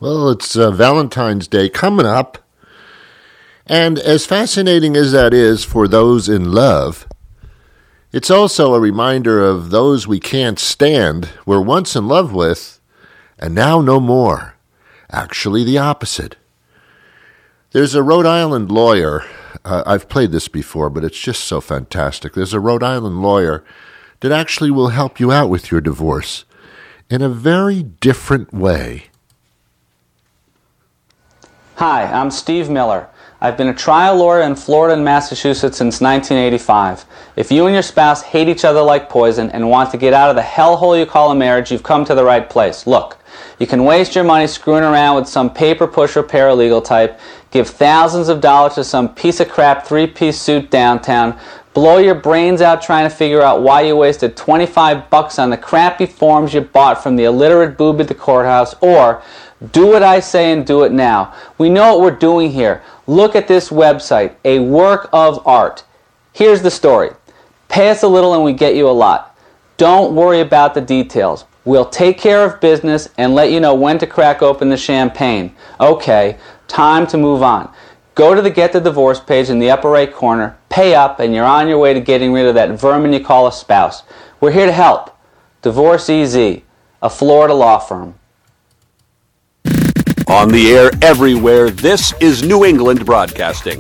Well, it's Valentine's Day coming up. And as fascinating as that is for those in love, it's also a reminder of those we can't stand, were once in love with, and now no more. Actually, the opposite. There's a Rhode Island lawyer. I've played this before, but it's just so fantastic. There's a Rhode Island lawyer that actually will help you out with your divorce in a very different way. Hi, I'm Steve Miller. I've been a trial lawyer in Florida and Massachusetts since 1985. If you and your spouse hate each other like poison and want to get out of the hellhole you call a marriage, you've come to the right place. Look, you can waste your money screwing around with some paper pusher paralegal type, give thousands of dollars to some piece of crap three-piece suit downtown, blow your brains out trying to figure out why you wasted $25 on the crappy forms you bought from the illiterate boob at the courthouse, or do what I say and do it now. We know what we're doing here. Look at this website, a work of art. Here's the story. Pay us a little and we get you a lot. Don't worry about the details. We'll take care of business and let you know when to crack open the champagne. Okay, time to move on. Go to the Get the Divorce page in the upper right corner, pay up, and you're on your way to getting rid of that vermin you call a spouse. We're here to help. Divorce EZ, a Florida law firm. On the air everywhere, this is New England Broadcasting.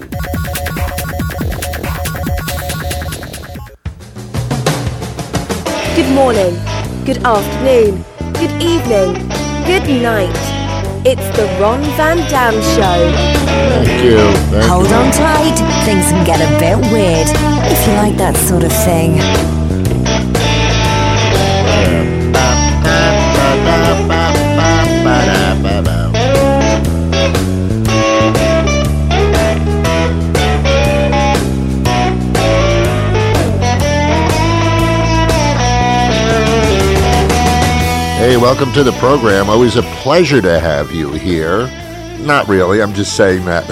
Good morning, good afternoon, good evening, good night. It's the Ron Van Dam Show. Thank you. Hold on tight, things can get a bit weird, if you like that sort of thing. Hey, welcome to the program. Always a pleasure to have you here. Not really, I'm just saying that.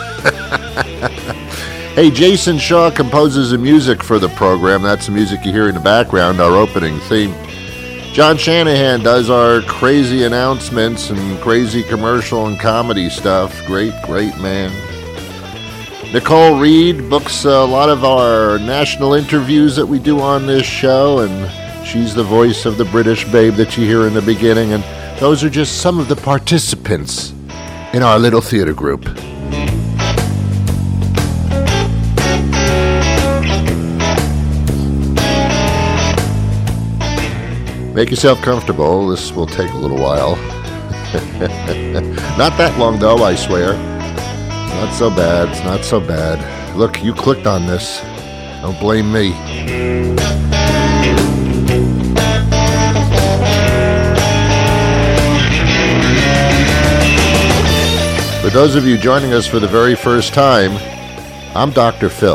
Hey, Jason Shaw composes the music for the program. That's the music you hear in the background, our opening theme. John Shanahan does our crazy announcements and crazy commercial and comedy stuff. Great man. Nicole Reed books a lot of our national interviews that we do on this show, and she's the voice of the British babe that you hear in the beginning, and those are just some of the participants in our little theater group. Make yourself comfortable. This will take a little while. Not that long, though, I swear. Not so bad. It's not so bad. Look, you clicked on this. Don't blame me. For those of you joining us for the very first time, I'm Dr. Phil.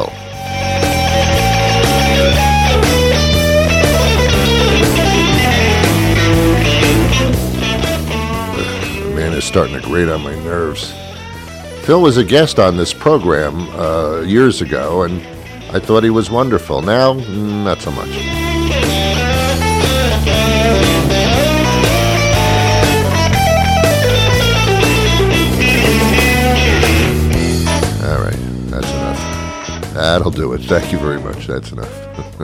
Man, it's starting to grate on my nerves. Phil was a guest on this program years ago, and I thought he was wonderful. Now, not so much. That'll do it. Thank you very much. That's enough.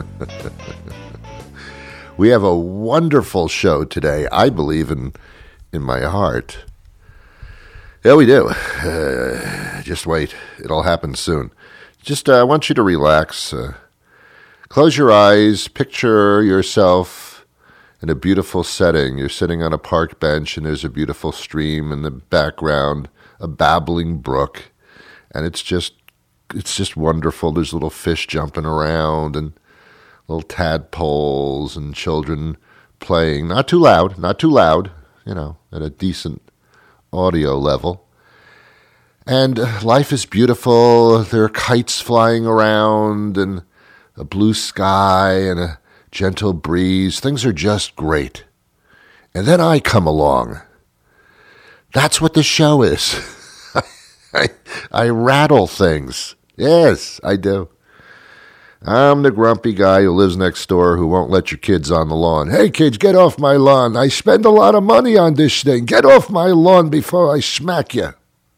We have a wonderful show today, I believe in my heart. Yeah, we do. Just wait. It'll happen soon. Just I want you to relax. Close your eyes. Picture yourself in a beautiful setting. You're sitting on a park bench, and there's a beautiful stream in the background, a babbling brook, and it's just wonderful. There's little fish jumping around and little tadpoles and children playing. Not too loud, at a decent audio level. And life is beautiful. There are kites flying around and a blue sky and a gentle breeze. Things are just great. And then I come along. That's what the show is. I rattle things. Yes, I do. I'm the grumpy guy who lives next door who won't let your kids on the lawn. Hey, kids, get off my lawn. I spend a lot of money on this thing. Get off my lawn before I smack you.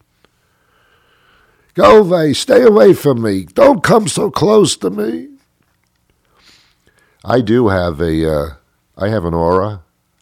Go away. Stay away from me. Don't come so close to me. I do have I have an aura.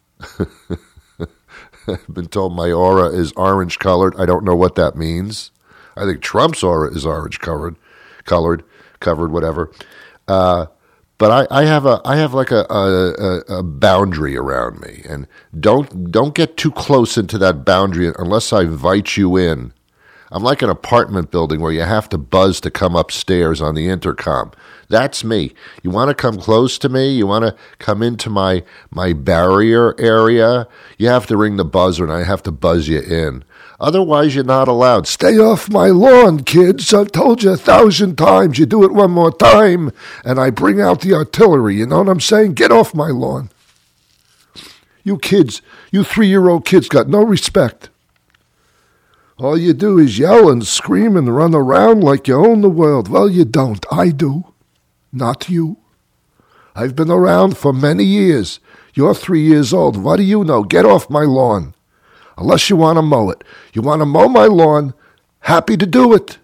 I've been told my aura is orange colored. I don't know what that means. I think Trump's aura is orange covered, whatever. But I have like a boundary around me, and don't get too close into that boundary unless I invite you in. I'm like an apartment building where you have to buzz to come upstairs on the intercom. That's me. You want to come close to me? You want to come into my barrier area? You have to ring the buzzer, and I have to buzz you in. Otherwise, you're not allowed. Stay off my lawn, kids. I've told you 1,000 times. You do it one more time, and I bring out the artillery. You know what I'm saying? Get off my lawn. You kids, you 3-year-old kids got no respect. All you do is yell and scream and run around like you own the world. Well, you don't. I do. Not you. I've been around for many years. You're 3 years old. What do you know? Get off my lawn. Unless you want to mow it. You want to mow my lawn? Happy to do it.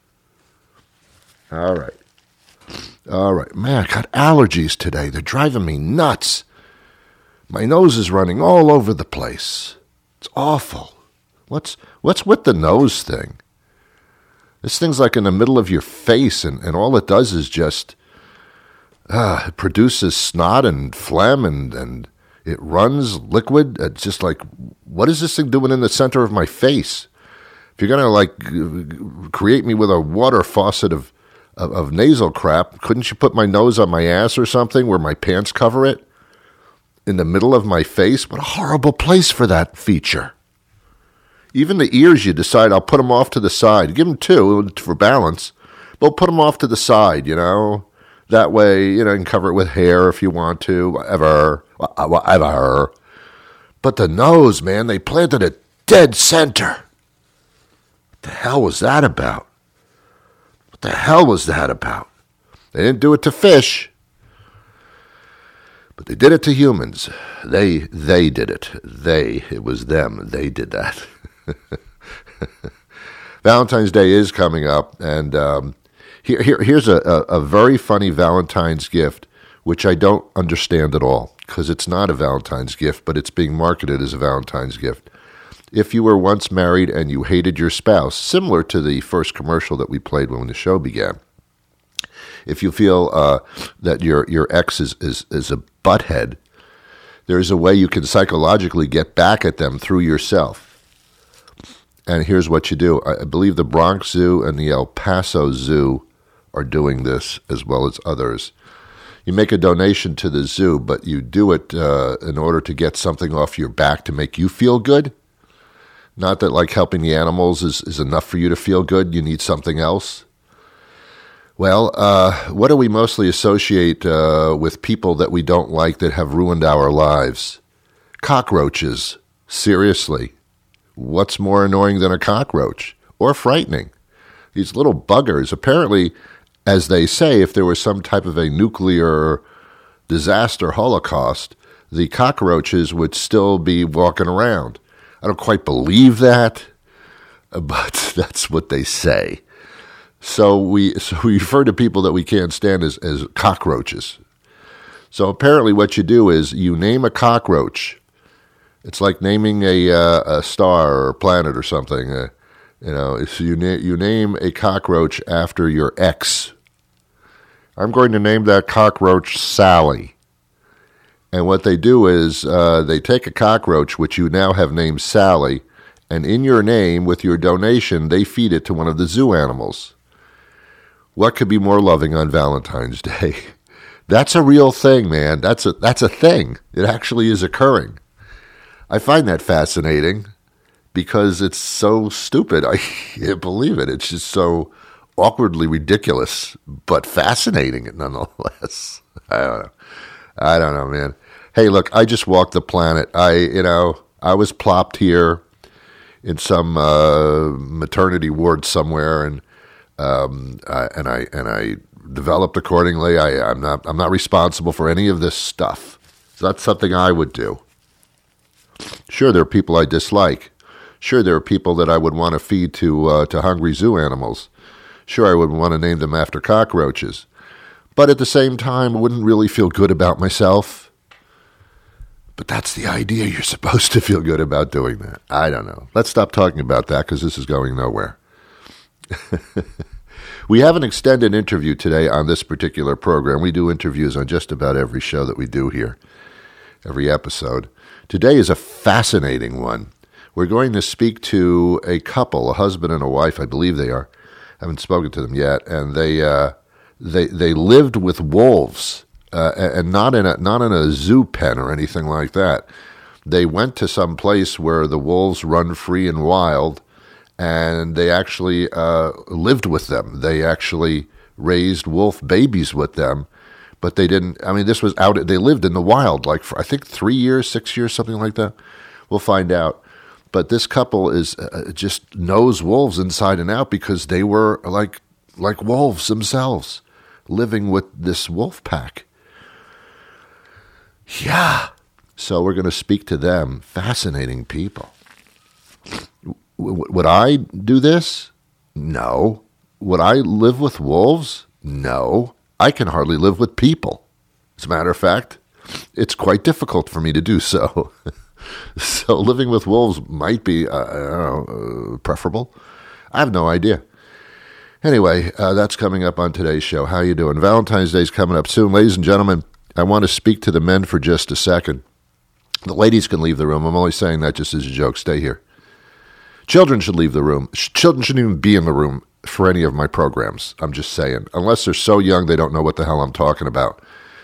All right. Man, I got allergies today. They're driving me nuts. My nose is running all over the place. It's awful. What's with the nose thing? This thing's like in the middle of your face, and all it does is just it produces snot and phlegm, and it runs liquid. It's just like, what is this thing doing in the center of my face? If you're going to create me with a water faucet of nasal crap, couldn't you put my nose on my ass or something where my pants cover it? In the middle of my face? What a horrible place for that feature. Even the ears, you decide, I'll put them off to the side. Give them 2 for balance. But put them off to the side, That way, you can cover it with hair if you want to, whatever. But the nose, man, they planted it dead center. What the hell was that about? They didn't do it to fish. But they did it to humans. They did it. It was them. They did that. Valentine's Day is coming up, and here's a very funny Valentine's gift, which I don't understand at all, because it's not a Valentine's gift, but it's being marketed as a Valentine's gift. If you were once married and you hated your spouse, similar to the first commercial that we played when the show began, if you feel that your ex is a butthead, there's a way you can psychologically get back at them through yourself. And here's what you do. I believe the Bronx Zoo and the El Paso Zoo are doing this, as well as others. You make a donation to the zoo, but you do it in order to get something off your back to make you feel good. Not that like helping the animals is enough for you to feel good. You need something else. Well, what do we mostly associate with people that we don't like that have ruined our lives? Cockroaches. Seriously. What's more annoying than a cockroach? Or frightening? These little buggers, apparently, as they say, if there was some type of a nuclear disaster holocaust, the cockroaches would still be walking around. I don't quite believe that, but that's what they say. So we refer to people that we can't stand as cockroaches. So apparently what you do is you name a cockroach. It's like naming a star or a planet or something. If you name a cockroach after your ex. I'm going to name that cockroach Sally. And what they do is they take a cockroach, which you now have named Sally, and in your name, with your donation, they feed it to one of the zoo animals. What could be more loving on Valentine's Day? That's a real thing, man. That's a thing. It actually is occurring. I find that fascinating because it's so stupid. I can't believe it. It's just so awkwardly ridiculous, but fascinating nonetheless. I don't know, man. Hey, look, I just walked the planet. I was plopped here in some maternity ward somewhere, and I developed accordingly. I'm not responsible for any of this stuff. So that's something I would do. Sure, there are people I dislike. Sure, there are people that I would want to feed to hungry zoo animals. Sure, I would want to name them after cockroaches. But at the same time, I wouldn't really feel good about myself. But that's the idea. You're supposed to feel good about doing that. I don't know. Let's stop talking about that because this is going nowhere. We have an extended interview today on this particular program. We do interviews on just about every show that we do here, every episode. Today is a fascinating one. We're going to speak to a couple, a husband and a wife, I believe they are. I haven't spoken to them yet, and they lived with wolves, and not in a zoo pen or anything like that. They went to some place where the wolves run free and wild, and they actually lived with them. They actually raised wolf babies with them, but they didn't. I mean, this was out. They lived in the wild, like for I think 3 years, 6 years, something like that. We'll find out. But this couple is just knows wolves inside and out because they were like wolves themselves, living with this wolf pack. Yeah. So we're going to speak to them. Fascinating people. Would I do this? No. Would I live with wolves? No. I can hardly live with people. As a matter of fact, it's quite difficult for me to do so. So living with wolves might be, preferable. I have no idea. Anyway, that's coming up on today's show. How you doing? Valentine's Day is coming up soon. Ladies and gentlemen, I want to speak to the men for just a second. The ladies can leave the room. I'm only saying that just as a joke. Stay here. Children should leave the room. Children shouldn't even be in the room for any of my programs. I'm just saying. Unless they're so young they don't know what the hell I'm talking about.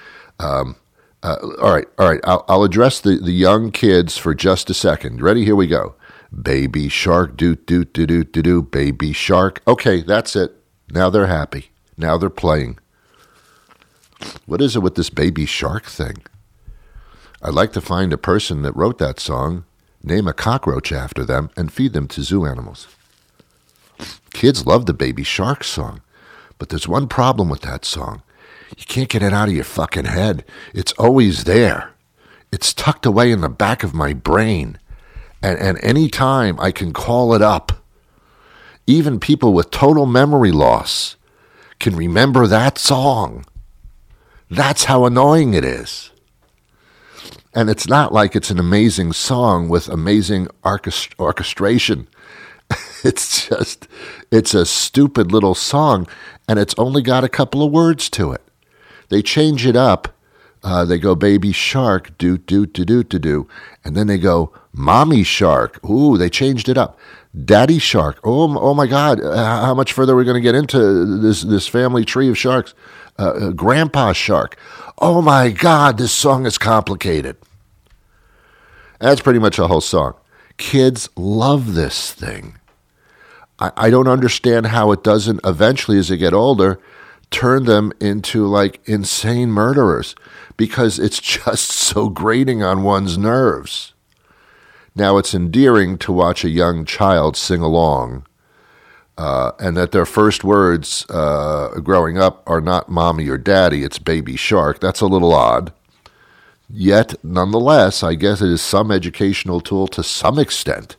All right. I'll address the young kids for just a second. Ready? Here we go. Baby shark, do, baby shark. Okay, that's it. Now they're happy. Now they're playing. What is it with this baby shark thing? I'd like to find a person that wrote that song, name a cockroach after them, and feed them to zoo animals. Kids love the baby shark song, but there's one problem with that song. You can't get it out of your fucking head. It's always there. It's tucked away in the back of my brain. And any time I can call it up. Even people with total memory loss can remember that song. That's how annoying it is. And it's not like it's an amazing song with amazing orchestration. It's a stupid little song, and it's only got a couple of words to it. They change it up. They go baby shark, do, and then they go mommy shark. Ooh, they changed it up. Daddy shark. Oh my God! How much further are we going to get into this family tree of sharks? Grandpa shark. Oh my God! This song is complicated. That's pretty much the whole song. Kids love this thing. I don't understand how it doesn't eventually, as they get older, turn them into like insane murderers, because it's just so grating on one's nerves. Now, it's endearing to watch a young child sing along, and that their first words growing up are not mommy or daddy, it's baby shark. That's a little odd. Yet, nonetheless, I guess it is some educational tool to some extent.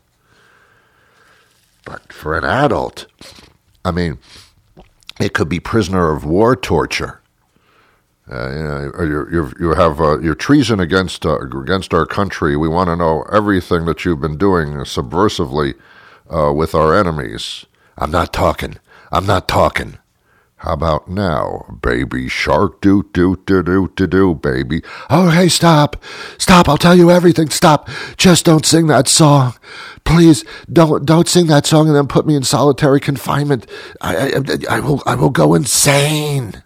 But for an adult, I mean, it could be prisoner of war torture. You have your treason against our country. We want to know everything that you've been doing subversively with our enemies. I'm not talking. How about now, baby shark, do, baby. Oh, hey, stop, I'll tell you everything, stop. Just don't sing that song. Please, don't sing that song and then put me in solitary confinement. I will go insane.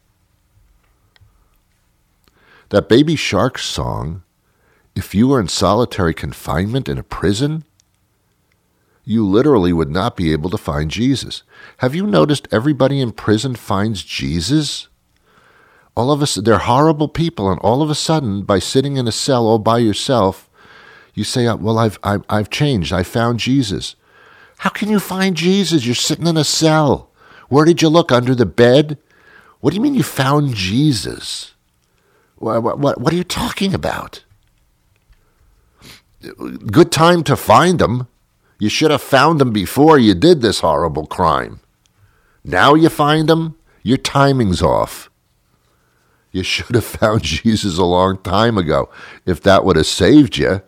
That baby shark song, if you were in solitary confinement in a prison, you literally would not be able to find Jesus. Have you noticed everybody in prison finds Jesus? All of us, they're horrible people, and all of a sudden, by sitting in a cell all by yourself, you say, well, I've changed. I found Jesus. How can you find Jesus? You're sitting in a cell. Where did you look? Under the bed? What do you mean you found Jesus? What are you talking about? Good time to find him. You should have found him before you did this horrible crime. Now you find him, your timing's off. You should have found Jesus a long time ago, if that would have saved you.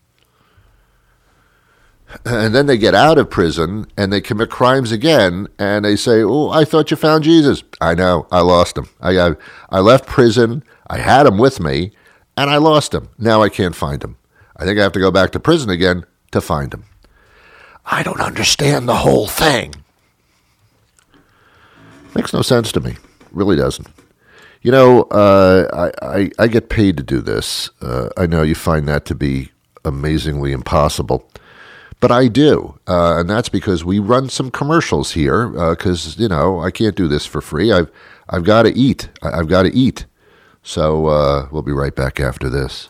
And then they get out of prison, and they commit crimes again, and they say, oh, I thought you found Jesus. I know, I lost him. I left prison, I had him with me, and I lost him. Now I can't find him. I think I have to go back to prison again to find him. I don't understand the whole thing. Makes no sense to me. Really doesn't. You know, I get paid to do this. I know you find that to be amazingly impossible. But I do, and that's because we run some commercials here, because, you know, I can't do this for free. I've got to eat. I've got to eat. So we'll be right back after this.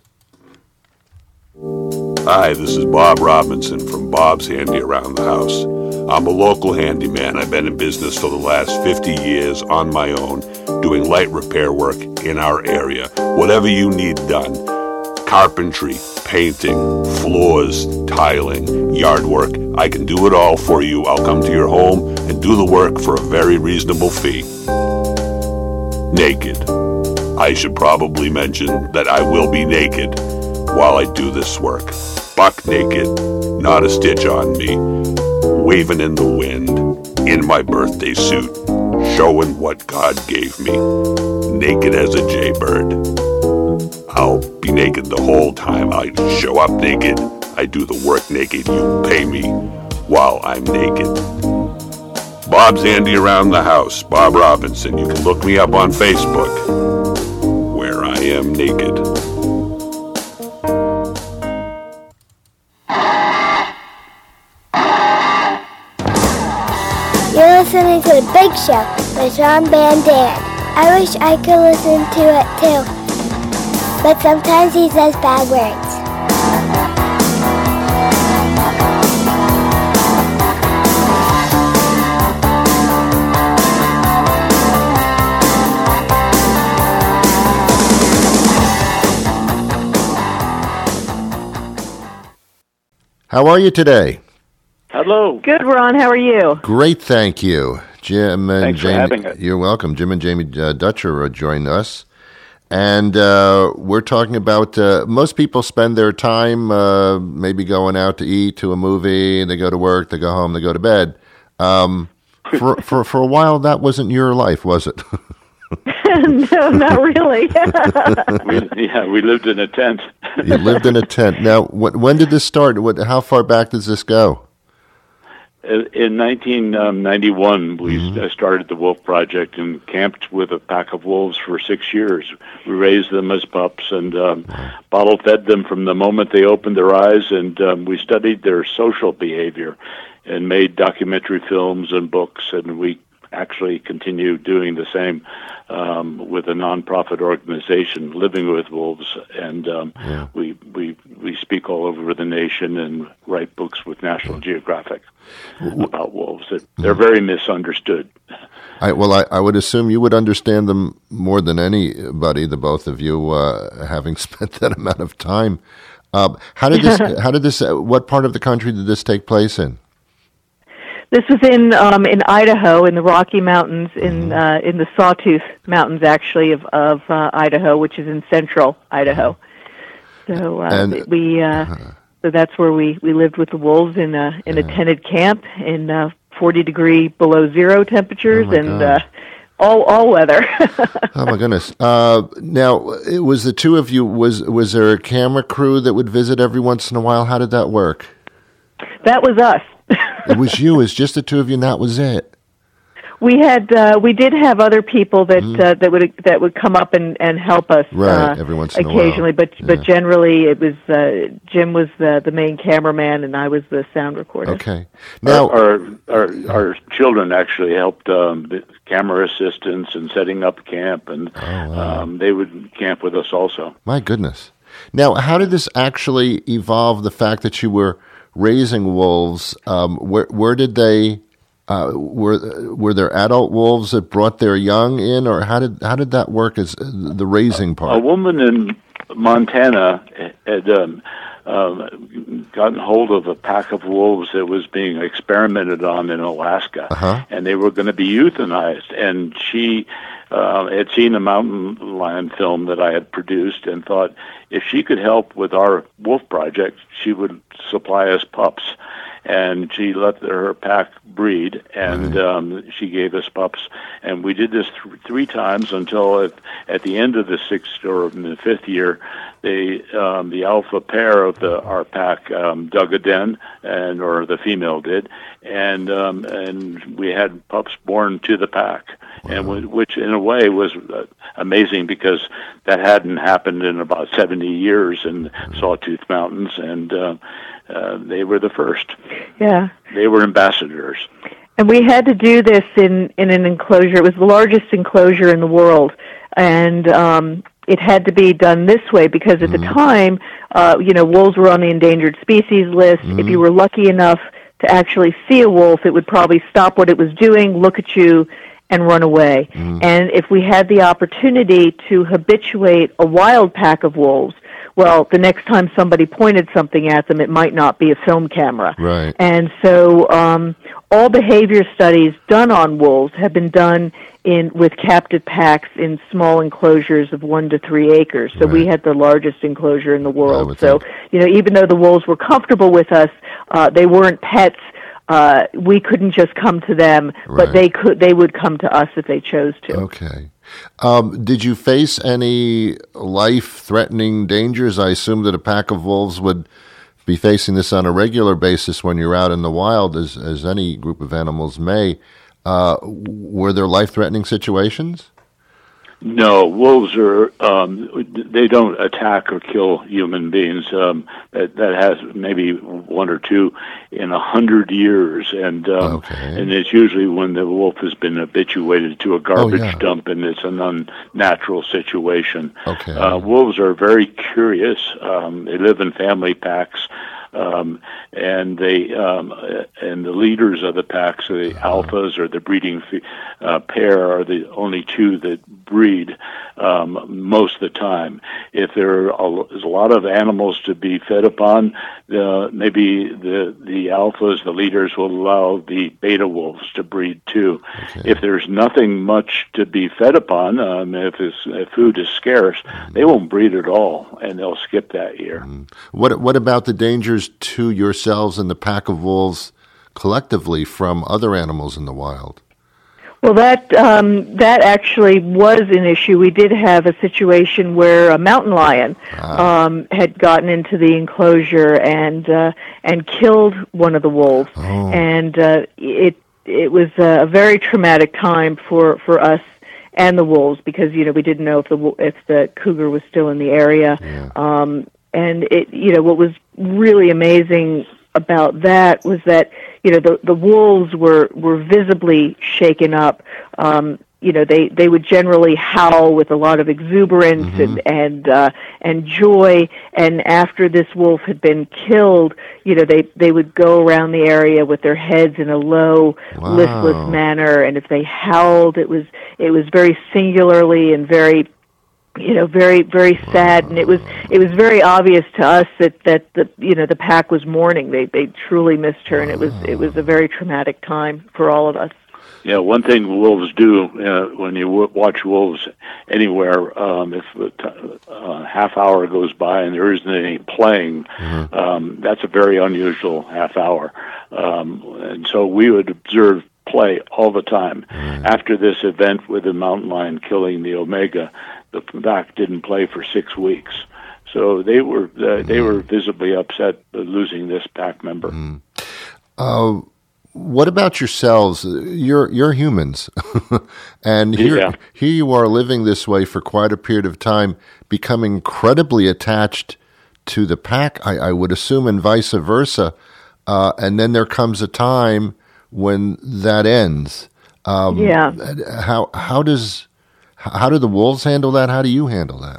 Hi, this is Bob Robinson from Bob's Handy Around the House. I'm a local handyman. I've been in business for the last 50 years on my own, doing light repair work in our area. Whatever you need done. Carpentry, painting, floors, tiling, yard work. I can do it all for you. I'll come to your home and do the work for a very reasonable fee. Naked. I should probably mention that I will be naked while I do this work. Buck naked, not a stitch on me, waving in the wind, in my birthday suit, showing what God gave me, naked as a jaybird. I'll be naked the whole time. I show up naked. I do the work naked. You pay me while I'm naked. Bob's Handy Around the House. Bob Robinson. You can look me up on Facebook, where I am naked. You're listening to The Big Show with Ron Van Dam. I wish I could listen to it too. But sometimes he says bad words. How are you today? Hello. Good, Ron. How are you? Great, thank you. Jim and Thanks Jamie. for having us. You're welcome. Jim and Jamie Dutcher joined us. And we're talking about most people spend their time maybe going out to eat, to a movie, they go to work, they go home, they go to bed. For a while, that wasn't your life, was it? No, not really. we lived in a tent. You lived in a tent. Now, when did this start? How far back does this go? In 1991, we started the Wolf Project and camped with a pack of wolves for 6 years. We raised them as pups and bottle-fed them from the moment they opened their eyes, and we studied their social behavior and made documentary films and books, and we actually continue doing the same with a nonprofit organization, Living with Wolves, and we speak all over the nation and write books with National Geographic about wolves. They're very misunderstood. I would assume you would understand them more than anybody, the both of you, having spent that amount of time. How did this? What part of the country did this take place in? This was in Idaho, in the Rocky Mountains, in the Sawtooth Mountains, actually, of Idaho, which is in central Idaho. So so that's where we lived with the wolves in a tented camp in 40-degree below zero temperatures all weather. Oh my goodness! Now, it was the two of you. Was there a camera crew that would visit every once in a while? How did that work? That was us. It was you. It was just the two of you, and that was it. We did have other people that would come up and help us every once in a while. Occasionally, but generally it was Jim was the main cameraman and I was the sound recorder. Okay. Now our children actually helped the camera assistants in setting up camp, and they would camp with us also. My goodness. Now, how did this actually evolve? The fact that you were raising wolves, where did they Were there adult wolves that brought their young in, or how did that work as the raising part? A woman in Montana had gotten hold of a pack of wolves that was being experimented on in Alaska, and they were going to be euthanized. And she had seen a mountain lion film that I had produced and thought if she could help with our wolf project, she would supply us pups. And she let her pack breed, and she gave us pups. And we did this three times until at the end of the sixth or the fifth year, the alpha pair of our pack dug a den, or the female did, and we had pups born to the pack. And which in a way was amazing because that hadn't happened in about 70 years in Sawtooth Mountains, and they were the first. Yeah. They were ambassadors. And we had to do this in an enclosure. It was the largest enclosure in the world, and it had to be done this way because at the time, wolves were on the endangered species list. If you were lucky enough to actually see a wolf, it would probably stop what it was doing, look at you, and run away. And if we had the opportunity to habituate a wild pack of wolves, well, the next time somebody pointed something at them, it might not be a film camera. Right. And so all behavior studies done on wolves have been done with captive packs in small enclosures of 1 to 3 acres. So we had the largest enclosure in the world. So, even though the wolves were comfortable with us, they weren't pets. We couldn't just come to them, but they would come to us if they chose to. Okay. Did you face any life-threatening dangers? I assume that a pack of wolves would be facing this on a regular basis when you're out in the wild, as any group of animals may. Were there life-threatening situations? No, wolves are, they don't attack or kill human beings. That has maybe 1 or 2 in 100 years. And it's usually when the wolf has been habituated to a garbage dump and it's an unnatural situation. Wolves are very curious. They live in family packs. And the leaders of the packs, the alphas or the breeding pair, are the only 2 that breed most of the time. If there's a lot of animals to be fed upon, maybe the alphas, the leaders, will allow the beta wolves to breed too. If there's nothing much to be fed upon, if food is scarce, they won't breed at all, and they'll skip that year. What about the dangers to yourselves and the pack of wolves collectively from other animals in the wild? Well, that actually was an issue. We did have a situation where a mountain lion had gotten into the enclosure and killed one of the wolves, and it was a very traumatic time for us and the wolves because we didn't know if the cougar was still in the area. And what was really amazing about that was that the wolves were visibly shaken up. They would generally howl with a lot of exuberance and joy. And after this wolf had been killed, they would go around the area with their heads in a low, listless manner. And if they howled, it was very singularly and very very, very sad, and it was very obvious to us that the pack was mourning. They truly missed her, and it was a very traumatic time for all of us. Yeah, one thing wolves do when you watch wolves anywhere, if a half hour goes by and there isn't any playing, that's a very unusual half hour, and so we would observe play all the time. After this event with the mountain lion killing the Omega, the pack didn't play for 6 weeks. So they were visibly upset losing this pack member. What about yourselves? You're humans, and here you are living this way for quite a period of time, becoming incredibly attached to the pack, I would assume, and vice versa. And then there comes a time when that ends. How do the wolves handle that? How do you handle that?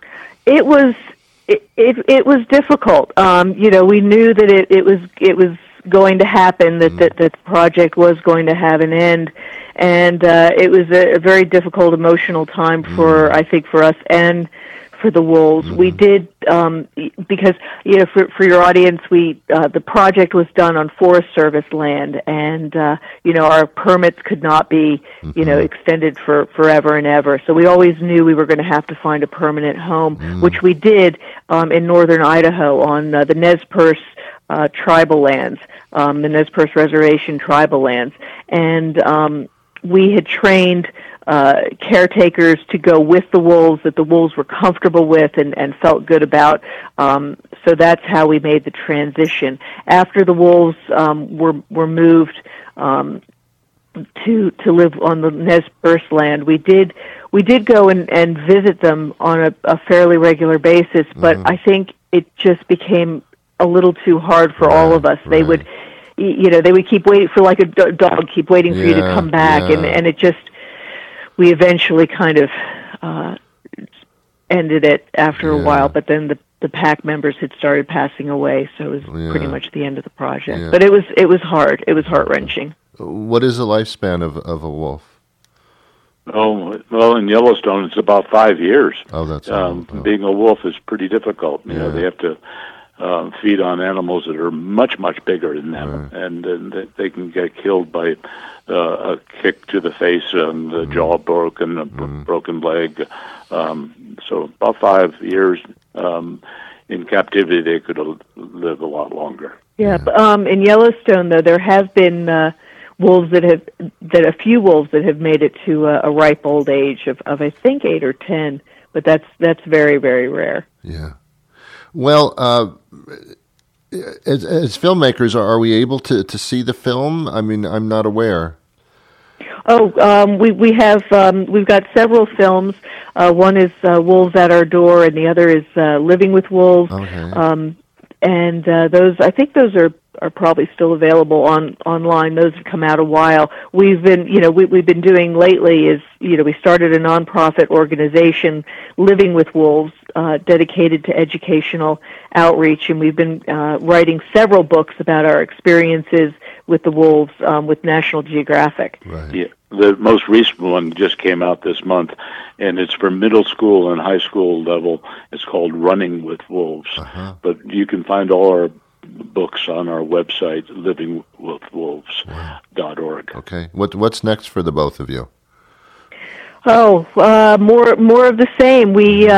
It was difficult. We knew that it was going to happen, that the project was going to have an end. And it was a very difficult emotional time for us and for the wolves. We did, because, for your audience, the project was done on Forest Service land, and, our permits could not be, extended for forever and ever. So we always knew we were going to have to find a permanent home, which we did in northern Idaho on the Nez Perce tribal lands, the Nez Perce Reservation tribal lands. And we had trained caretakers to go with the wolves that the wolves were comfortable with and felt good about. So that's how we made the transition. After the wolves were moved to live on the Nez Perce land, we did go and visit them on a fairly regular basis, but I think it just became a little too hard for all of us. They would keep waiting for, like a dog, keep waiting for you to come back, and it just, we eventually kind of ended it after a while, but then the pack members had started passing away, so it was pretty much the end of the project. Yeah. But it was hard. It was heart-wrenching. What is the lifespan of a wolf? Oh, well, in Yellowstone, it's about 5 years. Oh, that's being a wolf is pretty difficult. You know, they have to feed on animals that are much, much bigger than them, and they can get killed by a kick to the face, and the jaw broken, a broken leg. So about 5 years in captivity, they could live a lot longer. Yeah, but, in Yellowstone, though, there have been a few wolves that have made it to a ripe old age of I think 8 or 10, but that's very, very rare. Yeah. Well, as filmmakers, are we able to see the film? I mean, I'm not aware. Oh, we have we've got several films. One is Wolves at Our Door, and the other is Living with Wolves. Okay. And those are probably still available online. Those have come out a while. We've been we've been doing lately is we started a nonprofit organization, Living with Wolves, dedicated to educational outreach, and we've been writing several books about our experiences with the wolves with National Geographic. Right. Yeah. The most recent one just came out this month, and it's for middle school and high school level. It's called Running with Wolves. But you can find all our books on our website, livingwithwolves.org. Okay. What's next for the both of you? Oh, more of the same. We,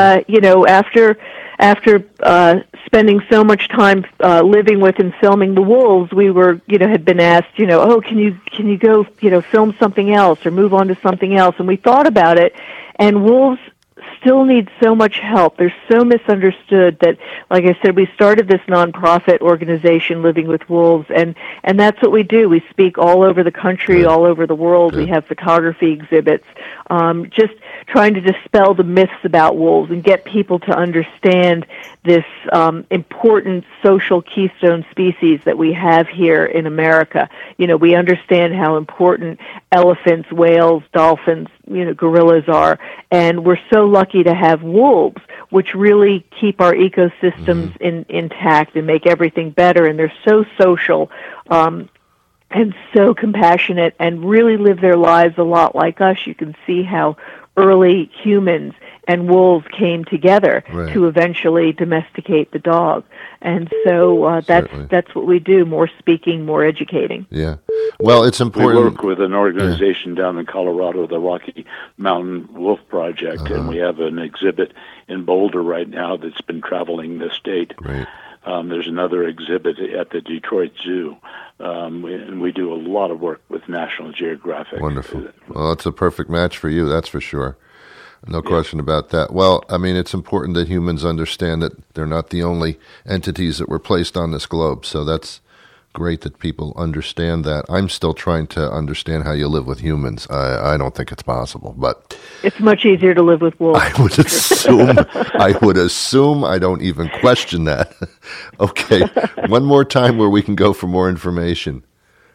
after spending so much time living with and filming the wolves, we were, had been asked, oh, can you go, film something else or move on to something else? And we thought about it, and wolves still need so much help. They're so misunderstood that, like I said, we started this nonprofit organization, Living with Wolves, and that's what we do. We speak all over the country, all over the world. We have photography exhibits, just trying to dispel the myths about wolves and get people to understand this important social keystone species that we have here in America. We understand how important elephants, whales, dolphins, gorillas are, and we're so lucky to have wolves, which really keep our ecosystems intact and make everything better, and they're so social and so compassionate and really live their lives a lot like us. You can see how early humans and wolves came together to eventually domesticate the dog. And so that's what we do, more speaking, more educating. Yeah. Well, it's important. We work with an organization down in Colorado, the Rocky Mountain Wolf Project, and we have an exhibit in Boulder right now that's been traveling the state. Great. There's another exhibit at the Detroit Zoo, and we do a lot of work with National Geographic. Wonderful. Well, it's a perfect match for you, that's for sure. No question about that. Well, I mean, it's important that humans understand that they're not the only entities that were placed on this globe, so that's great that people understand that. I'm still trying to understand how you live with humans. I don't think it's possible, but it's much easier to live with wolves. I would assume. I don't even question that. Okay, one more time where we can go for more information.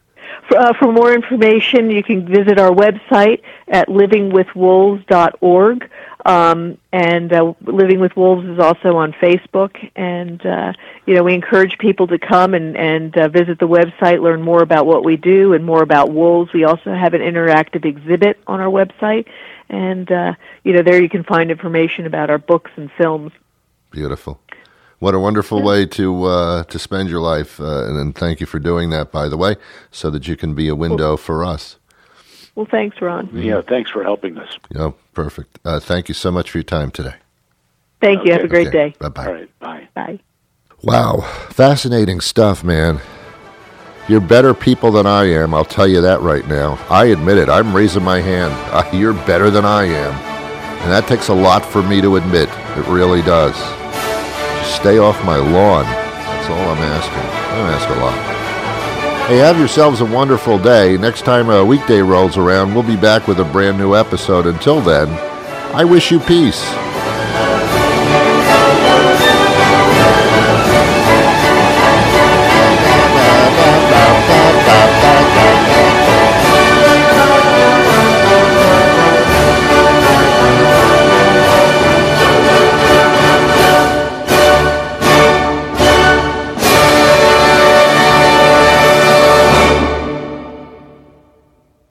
For more information, you can visit our website at livingwithwolves.org. And Living with Wolves is also on Facebook. And, we encourage people to come and visit the website, learn more about what we do and more about wolves. We also have an interactive exhibit on our website. And, there you can find information about our books and films. Beautiful. What a wonderful way to spend your life, and thank you for doing that, by the way, so that you can be a window for us. Well, thanks, Ron. Yeah, thanks for helping us. Perfect. Thank you so much for your time today. Thank you. Have a great day. Bye-bye. All right, bye. Bye. Wow, fascinating stuff, man. You're better people than I am, I'll tell you that right now. I admit it. I'm raising my hand. You're better than I am. And that takes a lot for me to admit. It really does. Stay off my lawn. That's all I'm asking. I don't ask a lot. Hey, have yourselves a wonderful day. Next time a weekday rolls around, we'll be back with a brand new episode. Until then, I wish you peace.